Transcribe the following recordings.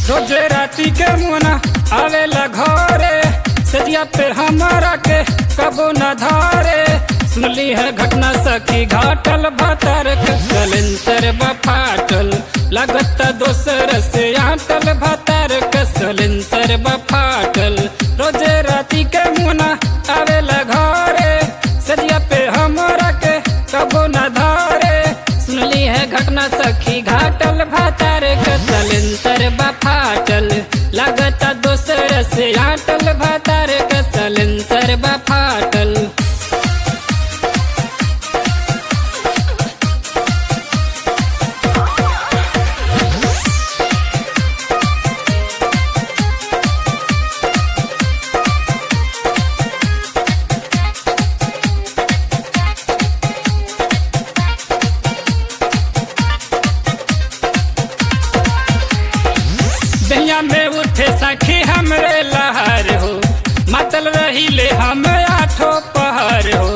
रोजे राती के मुना आवेला घरे, सजिया पे हमारा के कबो न धारे। सुनली है घटना सखी घाटल भातर सलेंसर बफाटल, लगत दोसर से आटल भातर सलेंसर बफाटल। रोजे राती के मुना आवेला घरे, सजिया पे हमारा के कबो न धारे। सुनली है घटना सखी घाटल भातर सलेंसर बफाटल, लगत दोसर से आटल भातर सलेंसर बफाटल। दहिया में उठे सखी हमरे लहर हो, मतल रही ले हम आठों पहर हो।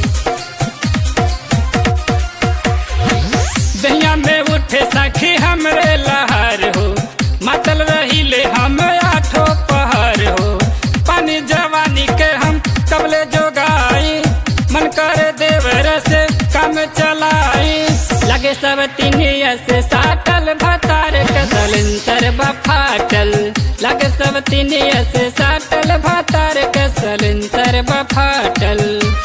दहिया में उठे सखी हमरे लहर हो, मतल रही ले हम आठों पहर हो। पानी जवानी के हम कबले जोगाई, मन करे देवर से काम चलाई। लगे सब तीनिया से साटल भातार सलेंसर बफाटल, लगे सब तीनिया से साटल भातार सलेंसर बफाटल।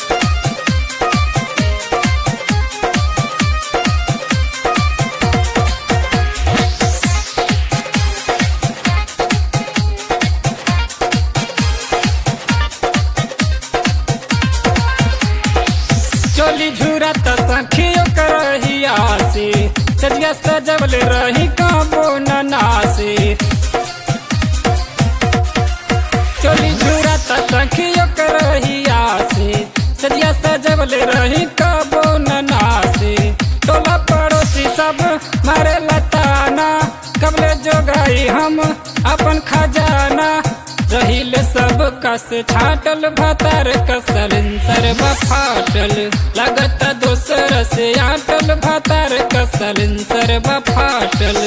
चोली झूरा तो सखियो करही आसी, सजिया सजवल रही काबो ननासी। चोली झूरा तो सखियो करही आसी, सजिया सजवल रही काबो ननासी। टोला पड़ोसी सब मारे लताना, कबले जोगाई हम अपन खजाना। रहील सब कस छाटल भातार सलेंसर बफाटल, लगत दोसर से आटल भातार सलेंसर बफाटल।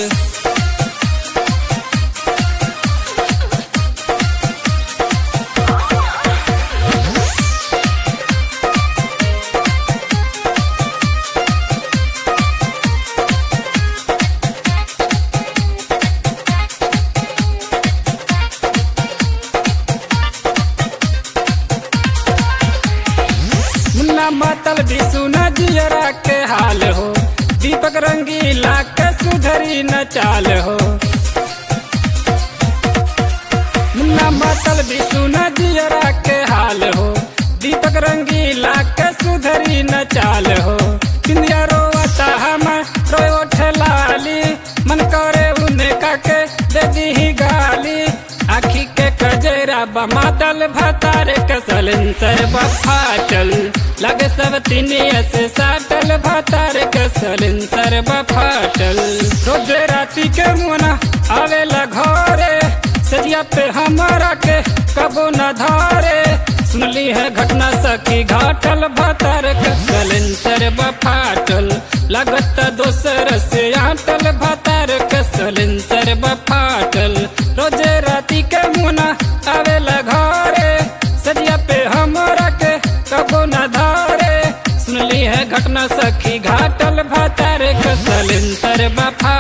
मतल भी सुना जियरा के हाल हो, दीपक रंगीला के सुधरी न चाल हो। मुन्ना मतल भी सुना जियरा के हाल हो, दीपक रंगीला के सुधरी न चाल हो। किंदिया रोवता हम रोयो ठेलाली, मन करे उन्हें काके दे दी गाली। आखी के कजरा बमादल भातार सलेंसर बफाटल, लगे सब तीनिया से साटल भातार सलेंसर बफाटल। रोजे राती के मुना आवेला घरे, सजिया पे हमारा के कबो न धारे। सुनली है घटना सखी घाटल भातार सलेंसर बफाटल, लगत दोसर से आटल भातार सलेंसर बफाटल। रोजे राती के मुना आवेला घरे, सजिया पे हमारा के कबो न धारे। सुनली है घटना सखी घाटल भातार सलेंसर बफाटल।